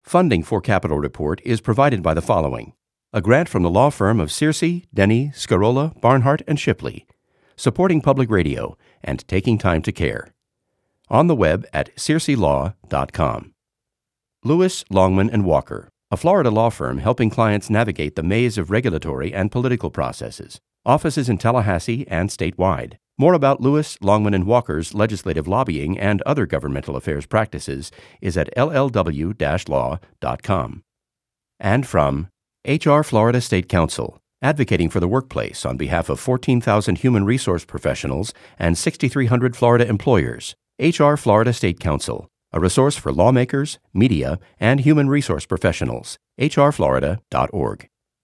Funding for Capitol Report is provided by the following: a grant from the law firm of Searcy, Denny, Scarola, Barnhart, and Shipley, supporting public radio and taking time to care. On the web at searcylaw.com. Lewis, Longman & Walker, a Florida law firm helping clients navigate the maze of regulatory and political processes. Offices in Tallahassee and statewide. More about Lewis, Longman & Walker's legislative lobbying and other governmental affairs practices is at llw-law.com. And from HR Florida State Council, advocating for the workplace on behalf of 14,000 human resource professionals and 6,300 Florida employers. HR Florida State Council, a resource for lawmakers, media, and human resource professionals. hrflorida.org.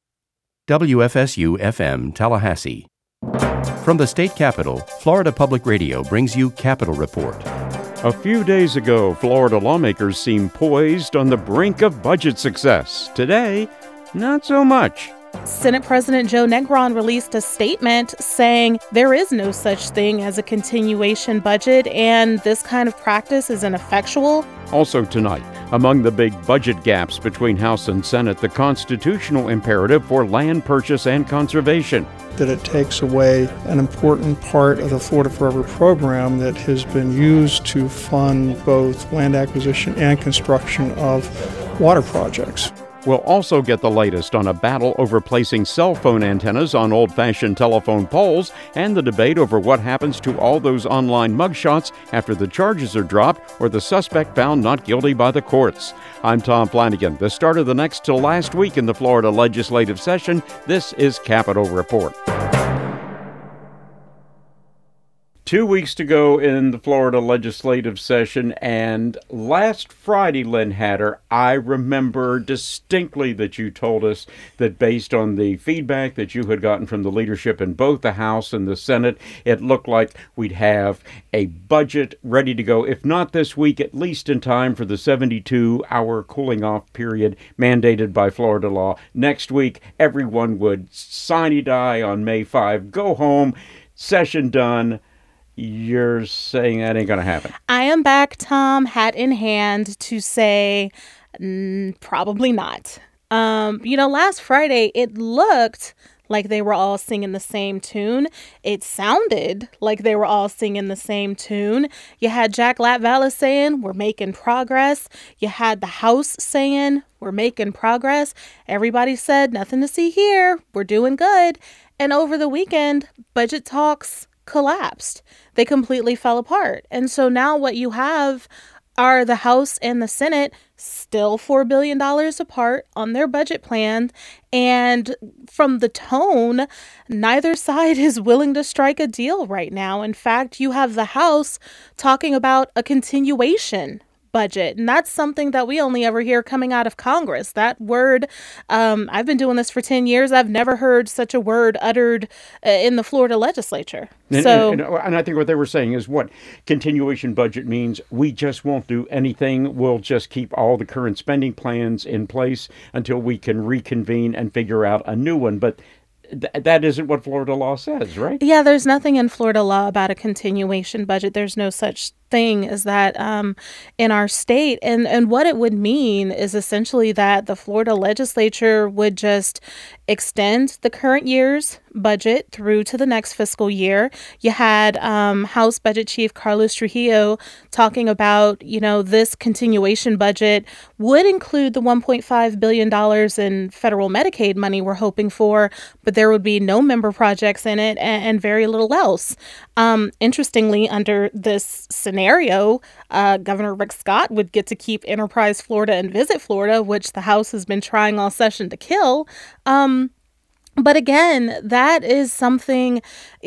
WFSU-FM Tallahassee. From the state capitol, Florida Public Radio brings you Capitol Report. A few days ago, Florida lawmakers seemed poised on the brink of budget success. Today, not so much. Senate President Joe Negron released a statement saying there is no such thing as a continuation budget and this kind of practice is ineffectual. Also tonight, among the big budget gaps between House and Senate, the constitutional imperative for land purchase and conservation. That it takes away an important part of the Florida Forever program that has been used to fund both land acquisition and construction of water projects. We'll also get the latest on a battle over placing cell phone antennas on old-fashioned telephone poles and the debate over what happens to all those online mugshots after the charges are dropped or the suspect found not guilty by the courts. I'm Tom Flanagan. The start of the next to last week in the Florida legislative session. This is Capitol Report. 2 weeks to go in the Florida legislative session, and last Friday, Lynn Hatter, I remember distinctly that you told us that based on the feedback that you had gotten from the leadership in both the House and the Senate, it looked like we'd have a budget ready to go, if not this week, at least in time for the 72-hour cooling-off period mandated by Florida law. Next week, everyone would sine-die on May 5, go home, session done. You're saying that ain't going to happen. I am back, Tom, hat in hand, to say probably not. Last Friday, it looked like they were all singing the same tune. It sounded like they were all singing the same tune. You had Jack Latvalis saying, we're making progress. You had the House saying, we're making progress. Everybody said, nothing to see here. We're doing good. And over the weekend, budget talks collapsed. They completely fell apart. And so now what you have are the House and the Senate still $4 billion apart on their budget plan. And from the tone, neither side is willing to strike a deal right now. In fact, you have the House talking about a continuation budget. And that's something that we only ever hear coming out of Congress. That word, I've been doing this for 10 years. I've never heard such a word uttered in the Florida legislature. And I think what they were saying is what continuation budget means. We just won't do anything. We'll just keep all the current spending plans in place until we can reconvene and figure out a new one. But that isn't what Florida law says, right? Yeah, there's nothing in Florida law about a continuation budget. There's no such thing as that in our state. And what it would mean is essentially that the Florida legislature would just extend the current year's budget through to the next fiscal year. You had House Budget Chief Carlos Trujillo talking about, this continuation budget would include the $1.5 billion in federal Medicaid money we're hoping for, but there would be no member projects in it and very little else. Interestingly, under this scenario, Governor Rick Scott would get to keep Enterprise Florida and Visit Florida, which the House has been trying all session to kill. But again, that is something,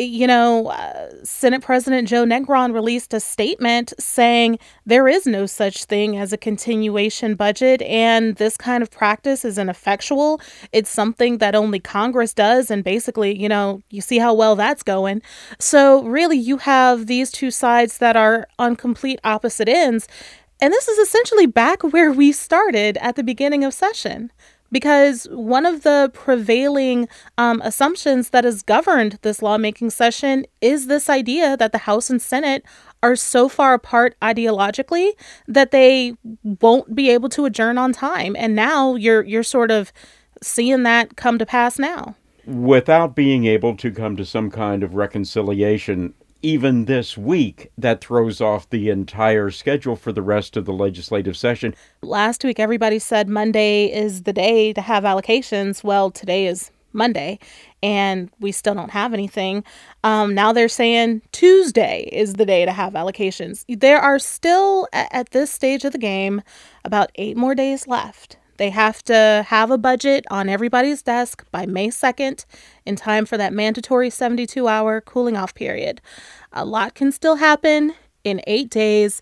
Senate President Joe Negron released a statement saying there is no such thing as a continuation budget and this kind of practice is ineffectual. It's something that only Congress does. And basically, you see how well that's going. So really, you have these two sides that are on complete opposite ends. And this is essentially back where we started at the beginning of session. Because one of the prevailing assumptions that has governed this lawmaking session is this idea that the House and Senate are so far apart ideologically that they won't be able to adjourn on time. And now you're sort of seeing that come to pass now. Without being able to come to some kind of reconciliation, even this week, that throws off the entire schedule for the rest of the legislative session. Last week, everybody said Monday is the day to have allocations. Well, today is Monday, and we still don't have anything. Now they're saying Tuesday is the day to have allocations. There are still, at this stage of the game, about 8 more days left. They have to have a budget on everybody's desk by May 2nd in time for that mandatory 72-hour cooling off period. A lot can still happen in 8 days,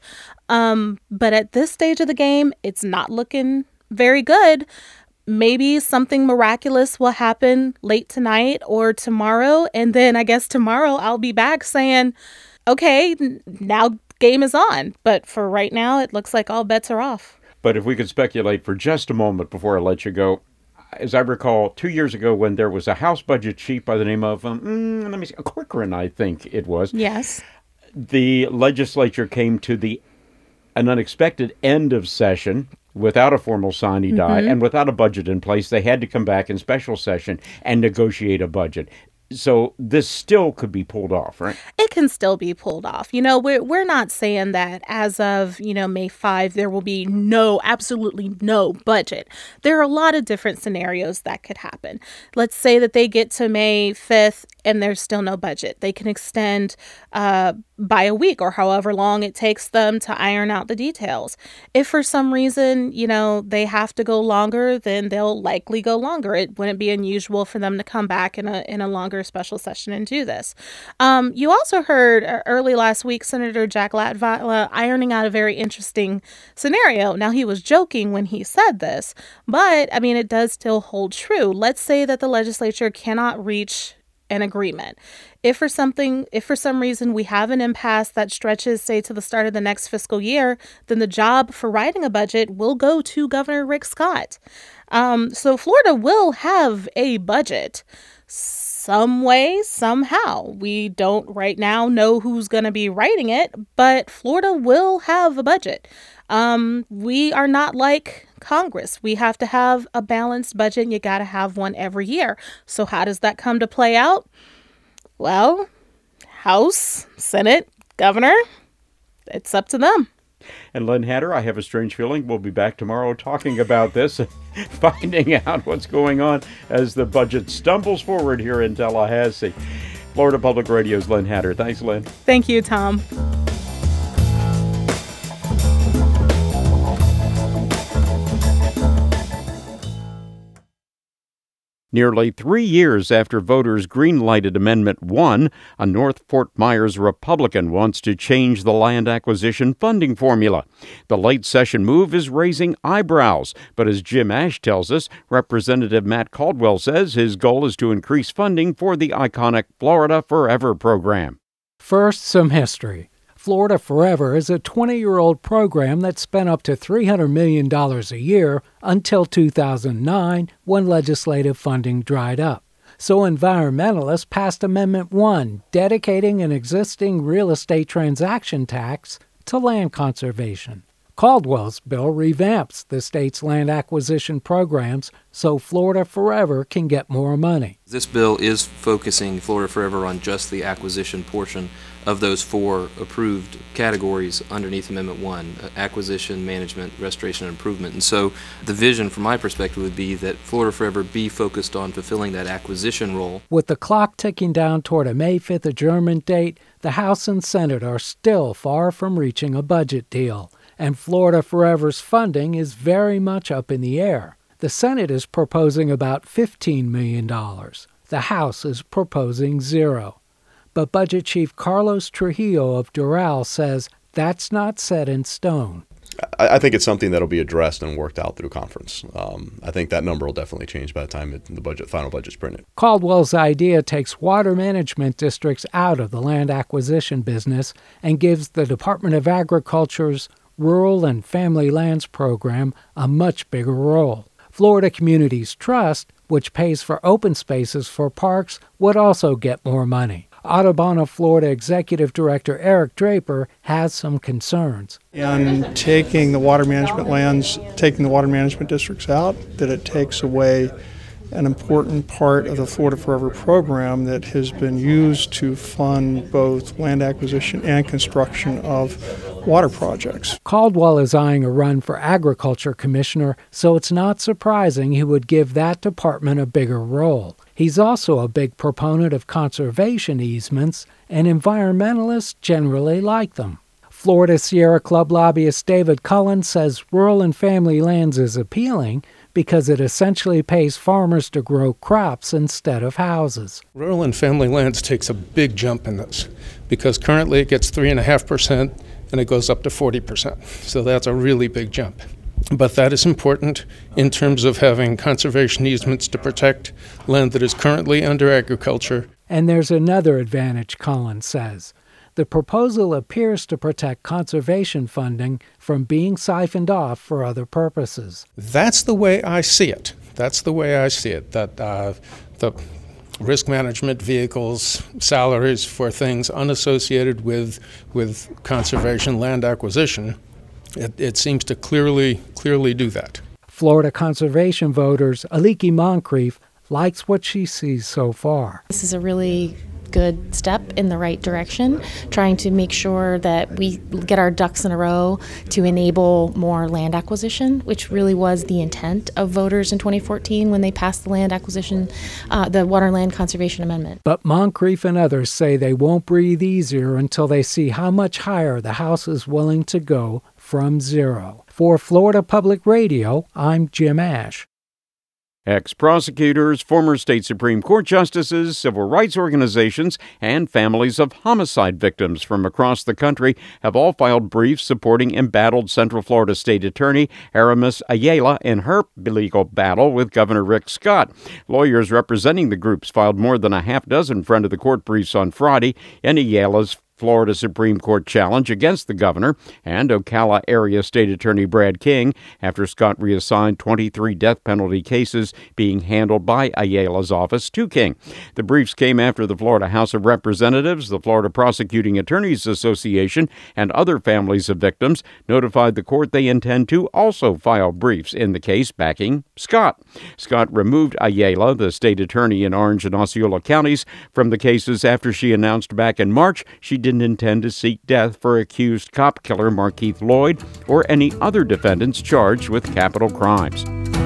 but at this stage of the game, it's not looking very good. Maybe something miraculous will happen late tonight or tomorrow, and then I guess tomorrow I'll be back saying, okay, now game is on. But for right now, it looks like all bets are off. But if we could speculate for just a moment before I let you go, as I recall, 2 years ago when there was a House budget chief by the name of, Corcoran, I think it was. Yes. The legislature came to an unexpected end of session without a formal sine die and without a budget in place. They had to come back in special session and negotiate a budget. So this still could be pulled off, right? It can still be pulled off. We're not saying that as of, May 5, there will be absolutely no budget. There are a lot of different scenarios that could happen. Let's say that they get to May 5th and there's still no budget. They can extend by a week or however long it takes them to iron out the details. If for some reason, they have to go longer, then they'll likely go longer. It wouldn't be unusual for them to come back in a longer special session and do this. You also heard early last week, Senator Jack Latvala ironing out a very interesting scenario. Now, he was joking when he said this, but it does still hold true. Let's say that the legislature cannot reach an agreement. If for some reason we have an impasse that stretches, say, to the start of the next fiscal year, then the job for writing a budget will go to Governor Rick Scott. So Florida will have a budget some way, somehow. We don't right now know who's going to be writing it, but Florida will have a budget. We are not like Congress. We have to have a balanced budget, and you got to have one every year. So how does that come to play out? Well, House, Senate, Governor, it's up to them. And Lynn Hatter, I have a strange feeling we'll be back tomorrow talking about this, finding out what's going on as the budget stumbles forward here in Tallahassee. Florida Public Radio's Lynn Hatter. Thanks, Lynn. Thank you, Tom. Nearly 3 years after voters green-lighted Amendment 1, a North Fort Myers Republican wants to change the land acquisition funding formula. The late-session move is raising eyebrows, but as Jim Ash tells us, Representative Matt Caldwell says his goal is to increase funding for the iconic Florida Forever program. First, some history. Florida Forever is a 20-year-old program that spent up to $300 million a year until 2009, when legislative funding dried up. So environmentalists passed Amendment 1, dedicating an existing real estate transaction tax to land conservation. Caldwell's bill revamps the state's land acquisition programs so Florida Forever can get more money. This bill is focusing Florida Forever on just the acquisition portion of those 4 approved categories underneath Amendment 1, acquisition, management, restoration, and improvement. And so the vision from my perspective would be that Florida Forever be focused on fulfilling that acquisition role. With the clock ticking down toward a May 5th adjournment date, the House and Senate are still far from reaching a budget deal, and Florida Forever's funding is very much up in the air. The Senate is proposing about $15 million. The House is proposing $0. But Budget Chief Carlos Trujillo of Doral says that's not set in stone. I think it's something that'll be addressed and worked out through conference. I think that number will definitely change by the time the final budget's printed. Caldwell's idea takes water management districts out of the land acquisition business and gives the Department of Agriculture's Rural and Family Lands program a much bigger role. Florida Communities Trust, which pays for open spaces for parks, would also get more money. Audubon, Florida Executive Director Eric Draper has some concerns. And taking the water management lands, taking the water management districts out, that it takes away an important part of the Florida Forever program that has been used to fund both land acquisition and construction of water projects. Caldwell is eyeing a run for agriculture commissioner, so it's not surprising he would give that department a bigger role. He's also a big proponent of conservation easements, and environmentalists generally like them. Florida Sierra Club lobbyist David Cullen says rural and family lands is appealing because it essentially pays farmers to grow crops instead of houses. Rural and family lands takes a big jump in this because currently it gets 3.5% and it goes up to 40%. So that's a really big jump. But that is important in terms of having conservation easements to protect land that is currently under agriculture. And there's another advantage, Cullen says. The proposal appears to protect conservation funding from being siphoned off for other purposes. That's the way I see it. That the risk management vehicles, salaries for things unassociated with conservation land acquisition, it seems to clearly do that. Florida conservation voters Aliki Moncrief likes what she sees so far. This is a really good step in the right direction, trying to make sure that we get our ducks in a row to enable more land acquisition, which really was the intent of voters in 2014 when they passed the land acquisition, the Water and Land Conservation Amendment. But Moncrief and others say they won't breathe easier until they see how much higher the House is willing to go from zero. For Florida Public Radio, I'm Jim Ash. Ex-prosecutors, former state Supreme Court justices, civil rights organizations, and families of homicide victims from across the country have all filed briefs supporting embattled Central Florida State Attorney Aramis Ayala in her legal battle with Governor Rick Scott. Lawyers representing the groups filed more than a half dozen friend-of-the-court briefs on Friday in Ayala's Florida Supreme Court challenge against the governor and Ocala area state attorney Brad King after Scott reassigned 23 death penalty cases being handled by Ayala's office to King. The briefs came after the Florida House of Representatives, the Florida Prosecuting Attorneys Association, and other families of victims notified the court they intend to also file briefs in the case backing Scott. Scott removed Ayala, the state attorney in Orange and Osceola counties, from the cases after she announced back in March she didn't intend to seek death for accused cop killer Markeith Lloyd or any other defendants charged with capital crimes.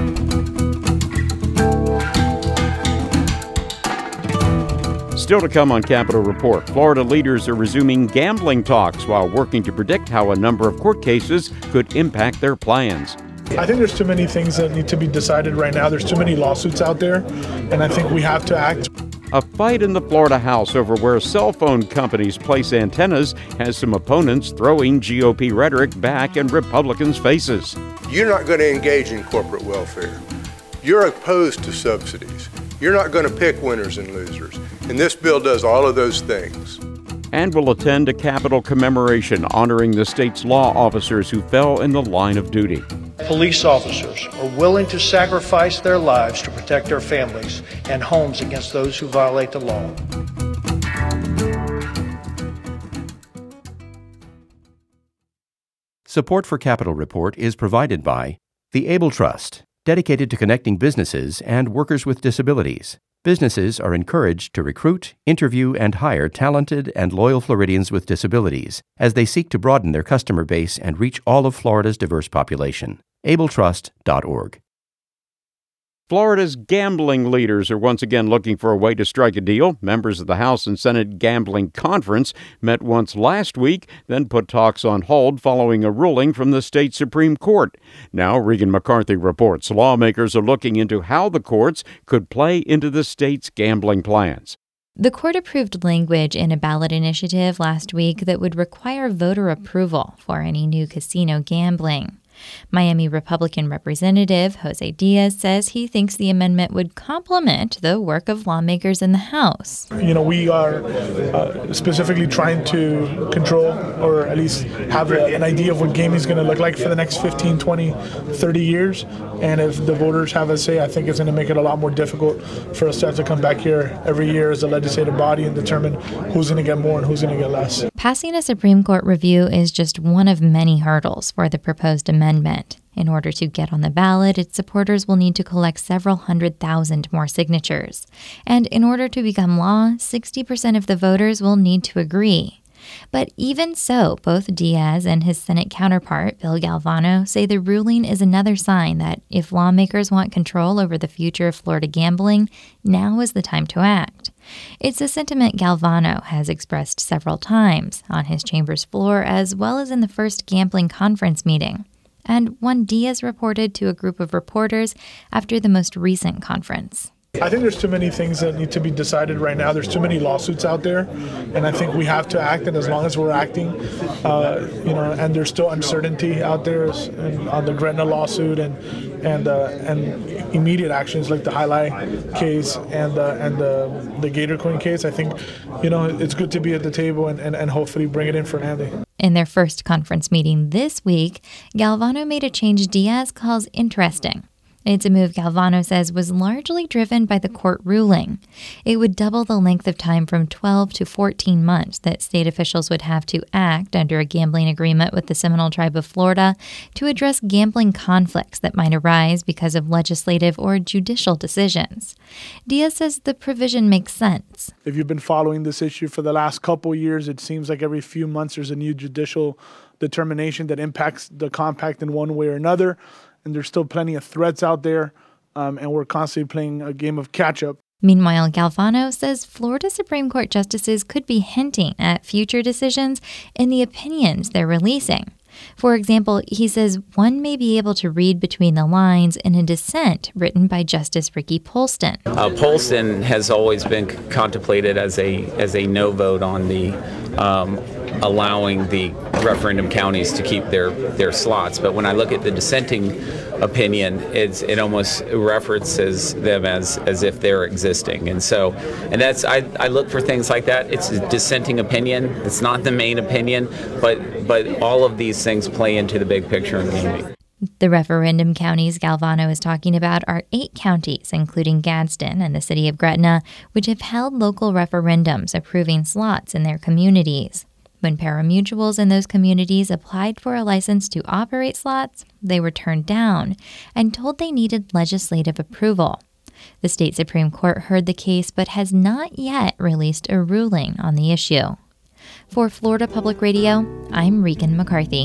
Still to come on Capitol Report, Florida leaders are resuming gambling talks while working to predict how a number of court cases could impact their plans. I think there's too many things that need to be decided right now. There's too many lawsuits out there, and I think we have to act. A fight in the Florida House over where cell phone companies place antennas has some opponents throwing GOP rhetoric back in Republicans' faces. You're not going to engage in corporate welfare. You're opposed to subsidies. You're not going to pick winners and losers. And this bill does all of those things. And will attend a Capitol commemoration honoring the state's law officers who fell in the line of duty. Police officers are willing to sacrifice their lives to protect their families and homes against those who violate the law. Support for Capitol Report is provided by the Able Trust, dedicated to connecting businesses and workers with disabilities. Businesses are encouraged to recruit, interview, and hire talented and loyal Floridians with disabilities as they seek to broaden their customer base and reach all of Florida's diverse population. abletrust.org. Florida's gambling leaders are once again looking for a way to strike a deal. Members of the House and Senate Gambling Conference met once last week, then put talks on hold following a ruling from the state Supreme Court. Now, Regan McCarthy reports lawmakers are looking into how the courts could play into the state's gambling plans. The court approved language in a ballot initiative last week that would require voter approval for any new casino gambling. Miami Republican Representative Jose Diaz says he thinks the amendment would complement the work of lawmakers in the House. We are specifically trying to control, or at least have an idea of what gaming is going to look like for the next 15, 20, 30 years. And if the voters have a say, I think it's going to make it a lot more difficult for us to have to come back here every year as a legislative body and determine who's going to get more and who's going to get less. Passing a Supreme Court review is just one of many hurdles for the proposed amendment. In order to get on the ballot, its supporters will need to collect several 100,000 more signatures. And in order to become law, 60% of the voters will need to agree. But even so, both Diaz and his Senate counterpart, Bill Galvano, say the ruling is another sign that if lawmakers want control over the future of Florida gambling, now is the time to act. It's a sentiment Galvano has expressed several times on his chamber's floor, as well as in the first gambling conference meeting, and one Diaz reported to a group of reporters after the most recent conference. I think there's too many things that need to be decided right now. There's too many lawsuits out there, and I think we have to act. And as long as we're acting, and there's still uncertainty out there on the Gretna lawsuit and immediate actions like the Highlight case and the Gator Queen case. I think, it's good to be at the table and hopefully bring it in for Andy. In their first conference meeting this week, Galvano made a change Diaz calls interesting. It's a move Galvano says was largely driven by the court ruling. It would double the length of time from 12 to 14 months that state officials would have to act under a gambling agreement with the Seminole Tribe of Florida to address gambling conflicts that might arise because of legislative or judicial decisions. Diaz says the provision makes sense. If you've been following this issue for the last couple years, it seems like every few months there's a new judicial determination that impacts the compact in one way or another. And there's still plenty of threats out there, and we're constantly playing a game of catch-up. Meanwhile, Galvano says Florida Supreme Court justices could be hinting at future decisions in the opinions they're releasing. For example, he says one may be able to read between the lines in a dissent written by Justice Ricky Polston. Polston has always been contemplated as a no vote on the allowing the referendum counties to keep their slots. But when I look at the dissenting opinion, it almost references them as if they're existing. And that's I look for things like that. It's a dissenting opinion. It's not the main opinion, but all of these things play into the big picture in gaming. The referendum counties Galvano is talking about are 8 counties, including Gadsden and the city of Gretna, which have held local referendums approving slots in their communities. When pari-mutuels in those communities applied for a license to operate slots, they were turned down and told they needed legislative approval. The state Supreme Court heard the case but has not yet released a ruling on the issue. For Florida Public Radio, I'm Regan McCarthy.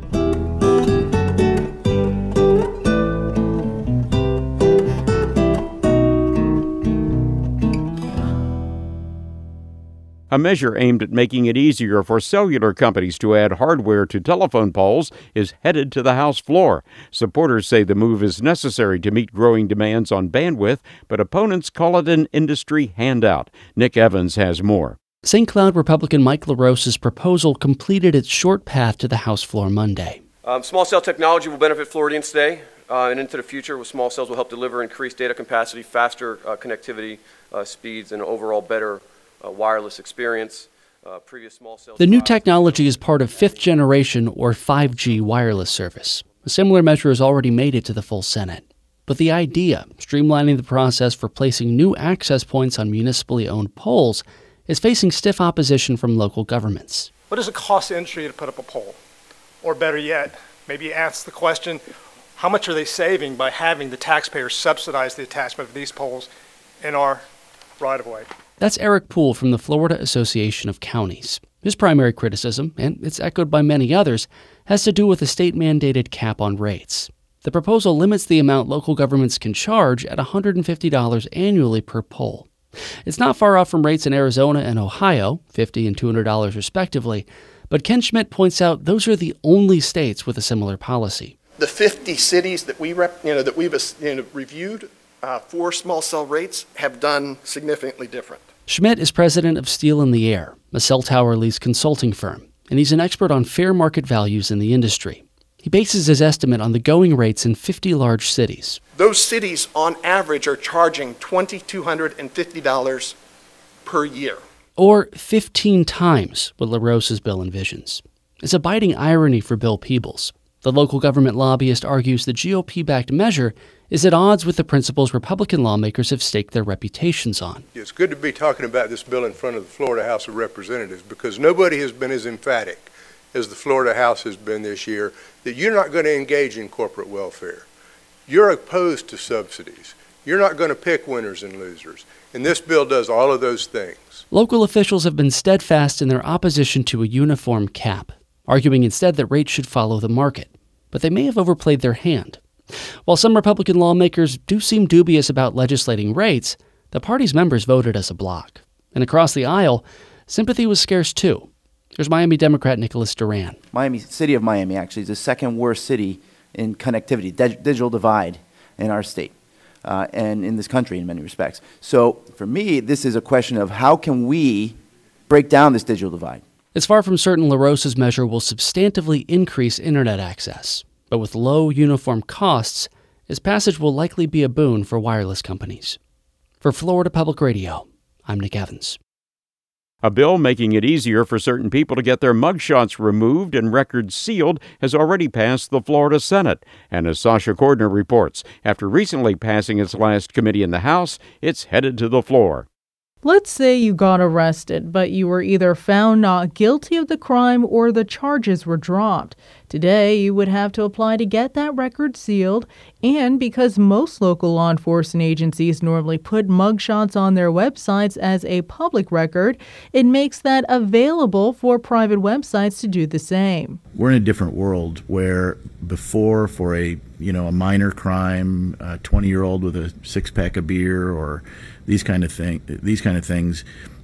A measure aimed at making it easier for cellular companies to add hardware to telephone poles is headed to the House floor. Supporters say the move is necessary to meet growing demands on bandwidth, but opponents call it an industry handout. Nick Evans has more. St. Cloud Republican Mike LaRosa's proposal completed its short path to the House floor Monday. Small cell technology will benefit Floridians today and into the future. With small cells will help deliver increased data capacity, faster connectivity speeds, and overall better wireless experience. Previous small cells. The new technology is part of 5th generation or 5G wireless service. A similar measure has already made it to the full Senate. But the idea, streamlining the process for placing new access points on municipally owned poles, is facing stiff opposition from local governments. What does it cost the industry to put up a pole? Or better yet, maybe ask the question, how much are they saving by having the taxpayers subsidize the attachment of these poles in our right-of-way? That's Eric Poole from the Florida Association of Counties. His primary criticism, and it's echoed by many others, has to do with a state-mandated cap on rates. The proposal limits the amount local governments can charge at $150 annually per pole. It's not far off from rates in Arizona and Ohio, $50 and $200 respectively, but Ken Schmidt points out those are the only states with a similar policy. The 50 cities that we've reviewed for small cell rates have done significantly different. Schmidt is president of Steel in the Air, a cell tower lease consulting firm, and he's an expert on fair market values in the industry. He bases his estimate on the going rates in 50 large cities. Those cities, on average, are charging $2,250 per year. Or 15 times what LaRosa's bill envisions. It's a biting irony for Bill Peebles. The local government lobbyist argues the GOP-backed measure is at odds with the principles Republican lawmakers have staked their reputations on. It's good to be talking about this bill in front of the Florida House of Representatives because nobody has been as emphatic as the Florida House has been this year that you're not going to engage in corporate welfare. You're opposed to subsidies. You're not going to pick winners and losers. And this bill does all of those things. Local officials have been steadfast in their opposition to a uniform cap, arguing instead that rates should follow the market. But they may have overplayed their hand. While some Republican lawmakers do seem dubious about legislating rates, the party's members voted as a bloc. And across the aisle, sympathy was scarce too. Here's Miami Democrat Nicholas Duran. City of Miami actually is the second worst city in connectivity, digital divide in our state and in this country in many respects. So for me, this is a question of how can we break down this digital divide? It's far from certain LaRosa's measure will substantively increase internet access, but with low uniform costs, its passage will likely be a boon for wireless companies. For Florida Public Radio, I'm Nick Evans. A bill making it easier for certain people to get their mugshots removed and records sealed has already passed the Florida Senate. And as Sasha Cordner reports, after recently passing its last committee in the House, it's headed to the floor. Let's say you got arrested, but you were either found not guilty of the crime or the charges were dropped. Today, you would have to apply to get that record sealed, and because most local law enforcement agencies normally put mugshots on their websites as a public record, it makes that available for private websites to do the same. We're in a different world where before, for a minor crime, a 20-year-old with a six-pack of beer or these kind of things.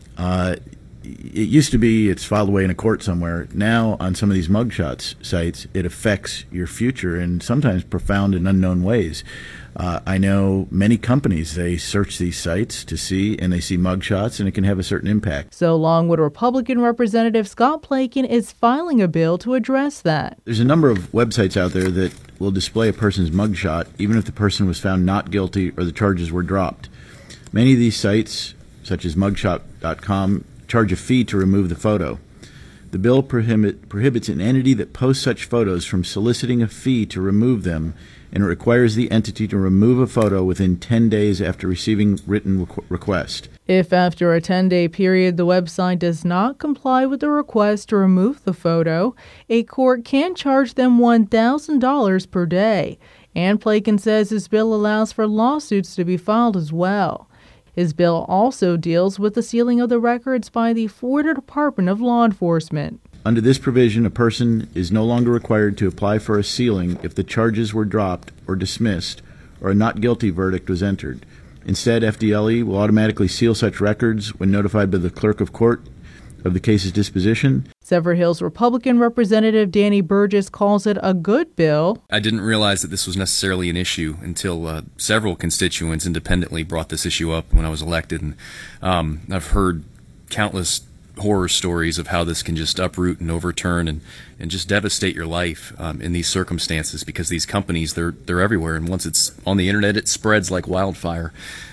It used to be it's filed away in a court somewhere. Now, on some of these mugshots sites, it affects your future in sometimes profound and unknown ways. I know many companies, they search these sites to see, and they see mugshots, and it can have a certain impact. So Longwood Republican Representative Scott Plakin is filing a bill to address that. There's a number of websites out there that will display a person's mugshot, even if the person was found not guilty or the charges were dropped. Many of these sites, such as mugshot.com, charge a fee to remove the photo. The bill prohibits an entity that posts such photos from soliciting a fee to remove them, and it requires the entity to remove a photo within 10 days after receiving written request. If after a 10-day period the website does not comply with the request to remove the photo, a court can charge them $1,000 per day. And Plakin says his bill allows for lawsuits to be filed as well. His bill also deals with the sealing of the records by the Florida Department of Law Enforcement. Under this provision, a person is no longer required to apply for a sealing if the charges were dropped or dismissed or a not guilty verdict was entered. Instead, FDLE will automatically seal such records when notified by the clerk of court of the case's disposition. Sever Hills Republican Representative Danny Burgess calls it a good bill. I didn't realize that this was necessarily an issue until several constituents independently brought this issue up when I was elected. And I've heard countless horror stories of how this can just uproot and overturn and just devastate your life in these circumstances, because these companies, they're everywhere, and once it's on the internet, it spreads like wildfire.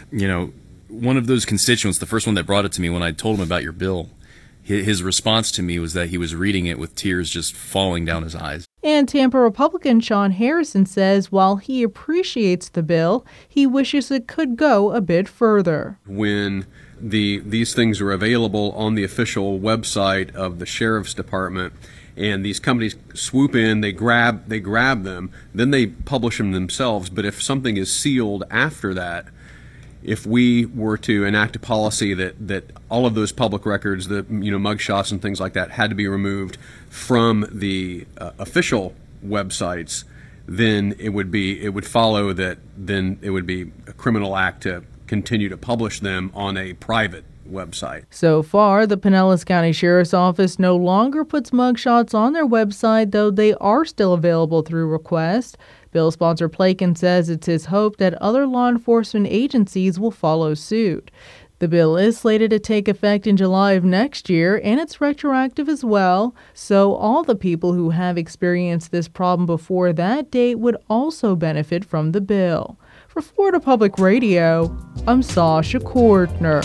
One of those constituents, the first one that brought it to me when I told him about your bill, his response to me was that he was reading it with tears just falling down his eyes. And Tampa Republican Sean Harrison says while he appreciates the bill, he wishes it could go a bit further. When these things are available on the official website of the Sheriff's Department, and these companies swoop in, they grab them, then they publish them themselves. But if something is sealed after that, if we were to enact a policy that all of those public records, the mugshots and things like that, had to be removed from the official websites, then it would follow that then it would be a criminal act to continue to publish them on a private website. So far, the Pinellas County Sheriff's Office no longer puts mugshots on their website, though they are still available through request. Bill sponsor Plakin says it's his hope that other law enforcement agencies will follow suit. The bill is slated to take effect in July of next year, and it's retroactive as well, so all the people who have experienced this problem before that date would also benefit from the bill. For Florida Public Radio, I'm Sasha Kortner.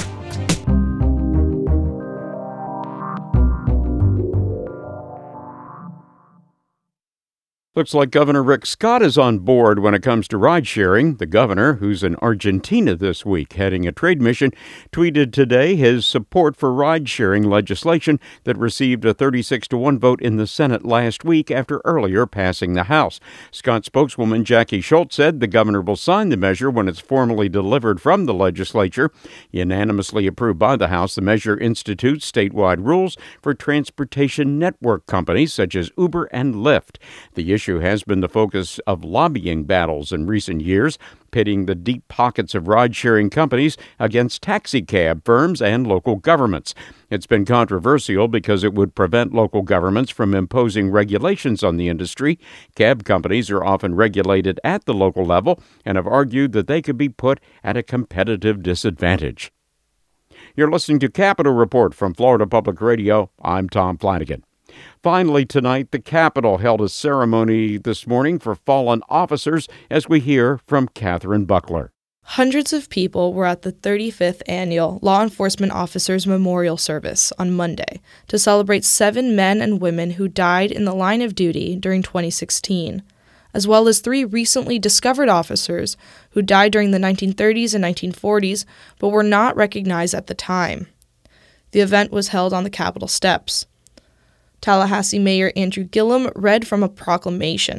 Looks like Governor Rick Scott is on board when it comes to ride-sharing. The governor, who's in Argentina this week heading a trade mission, tweeted today his support for ride-sharing legislation that received a 36-1 vote in the Senate last week after earlier passing the House. Scott spokeswoman Jackie Schultz said the governor will sign the measure when it's formally delivered from the legislature. Unanimously approved by the House, the measure institutes statewide rules for transportation network companies such as Uber and Lyft. The issue has been the focus of lobbying battles in recent years, pitting the deep pockets of ride-sharing companies against taxi cab firms and local governments. It's been controversial because it would prevent local governments from imposing regulations on the industry. Cab companies are often regulated at the local level and have argued that they could be put at a competitive disadvantage. You're listening to Capitol Report from Florida Public Radio. I'm Tom Flanagan. Finally tonight, the Capitol held a ceremony this morning for fallen officers as we hear from Catherine Buckler. Hundreds of people were at the 35th Annual Law Enforcement Officers Memorial Service on Monday to celebrate 7 men and women who died in the line of duty during 2016, as well as 3 recently discovered officers who died during the 1930s and 1940s but were not recognized at the time. The event was held on the Capitol steps. Tallahassee Mayor Andrew Gillum read from a proclamation.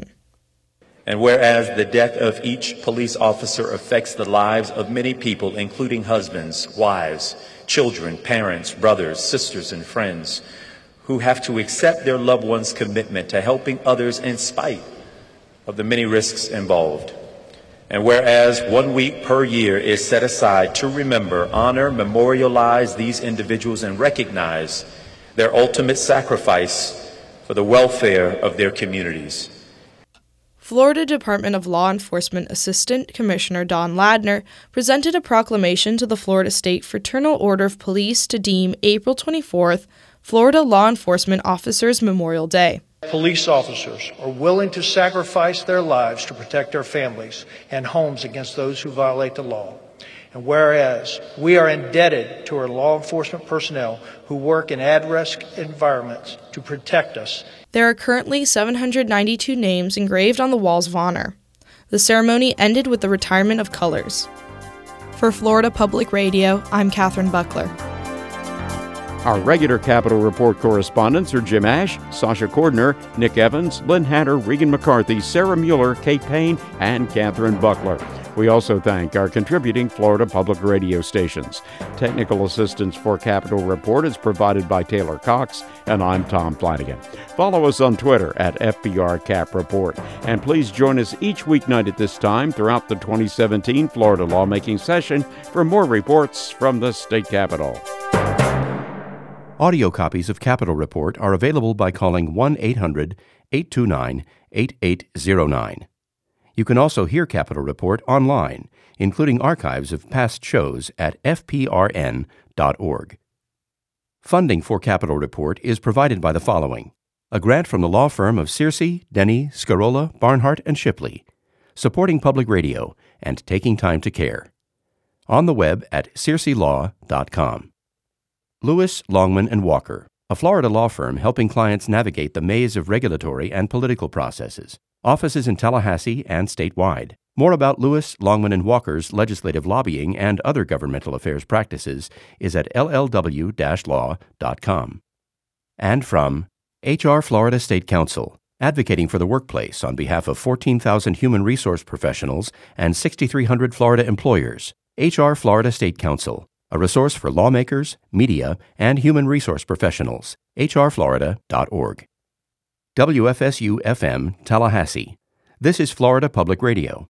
And whereas the death of each police officer affects the lives of many people, including husbands, wives, children, parents, brothers, sisters, and friends, who have to accept their loved ones' commitment to helping others in spite of the many risks involved. And whereas 1 week per year is set aside to remember, honor, memorialize these individuals, and recognize their ultimate sacrifice for the welfare of their communities. Florida Department of Law Enforcement Assistant Commissioner Don Ladner presented a proclamation to the Florida State Fraternal Order of Police to deem April 24th Florida Law Enforcement Officers Memorial Day. Police officers are willing to sacrifice their lives to protect their families and homes against those who violate the law. And whereas we are indebted to our law enforcement personnel who work in at-risk environments to protect us. There are currently 792 names engraved on the walls of honor. The ceremony ended with the retirement of colors. For Florida Public Radio, I'm Catherine Buckler. Our regular Capitol Report correspondents are Jim Ash, Sasha Kortner, Nick Evans, Lynn Hatter, Regan McCarthy, Sarah Mueller, Kate Payne, and Catherine Buckler. We also thank our contributing Florida Public Radio stations. Technical assistance for Capitol Report is provided by Taylor Cox, and I'm Tom Flanagan. Follow us on Twitter at FBR Cap Report, and please join us each weeknight at this time throughout the 2017 Florida lawmaking session for more reports from the state capitol. Audio copies of Capitol Report are available by calling 1-800-829-8809. You can also hear Capitol Report online, including archives of past shows at fprn.org. Funding for Capitol Report is provided by the following: a grant from the law firm of Searcy, Denny, Scarola, Barnhart, and Shipley, supporting public radio and taking time to care. On the web at searcylaw.com. Lewis, Longman & Walker, a Florida law firm helping clients navigate the maze of regulatory and political processes. Offices in Tallahassee and statewide. More about Lewis, Longman & Walker's legislative lobbying and other governmental affairs practices is at llw-law.com. And from HR Florida State Council, advocating for the workplace on behalf of 14,000 human resource professionals and 6,300 Florida employers. HR Florida State Council, a resource for lawmakers, media, and human resource professionals. hrflorida.org. WFSU-FM, Tallahassee. This is Florida Public Radio.